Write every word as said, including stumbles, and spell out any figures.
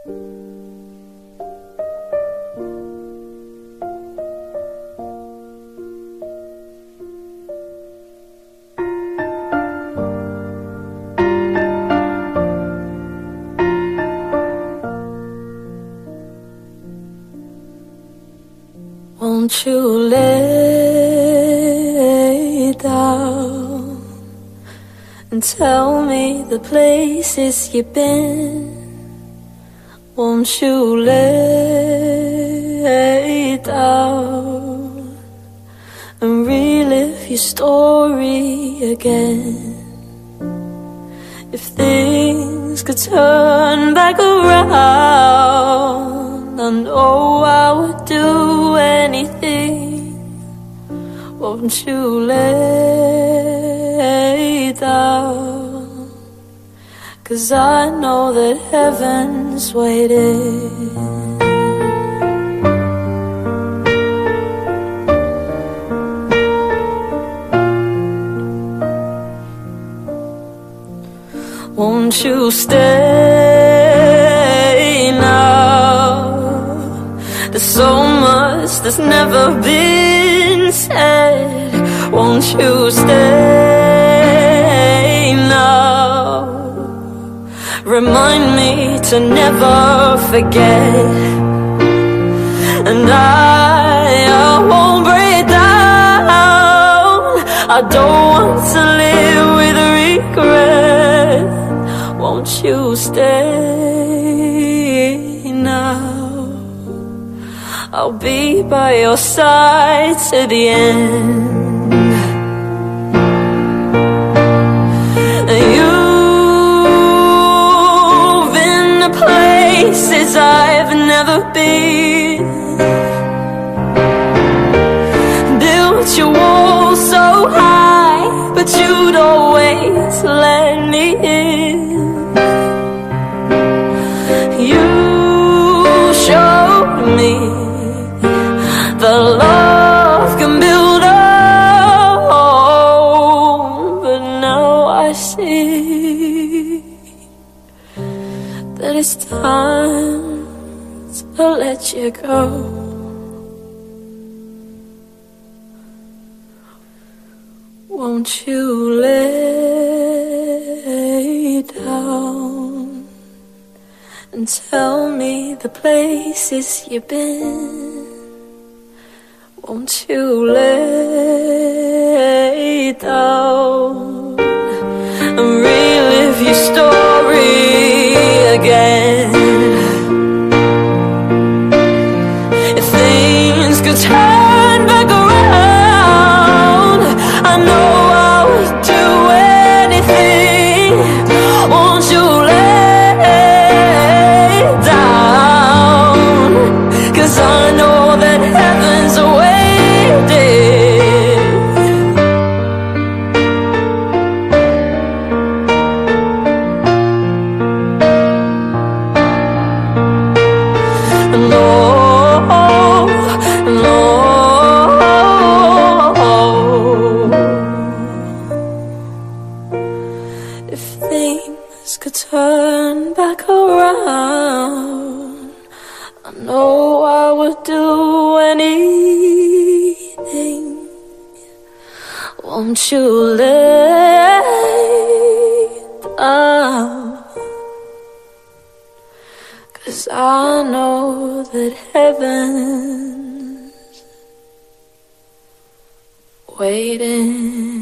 Won't you lay down and tell me the places you've been? Won't you lay down and relive your story again? If things could turn back around, I know I would do anything. Won't you lay down? 'Cause I know that heaven's waiting. Won't you stay now? There's so much that's never been said. Won't you stay now? Remind me to never forget. And I, I won't break down. I don't want to live with regret. Won't you stay now? I'll be by your side to the end. You've been to places I've never been, built your walls so high, but you'd always let me in. You showed me the love can build a home, but now I see that it's time to let you go. Won't you lay down and tell me the places you've been? Won't you lay down and relive your story again? If things could turn back around, I know I would do anything. Won't you lay down? 'Cause I know that heaven's waiting. No, no. If things could turn back around, I know I would do anything. Won't you lay down? 'Cause I know that heaven's waiting.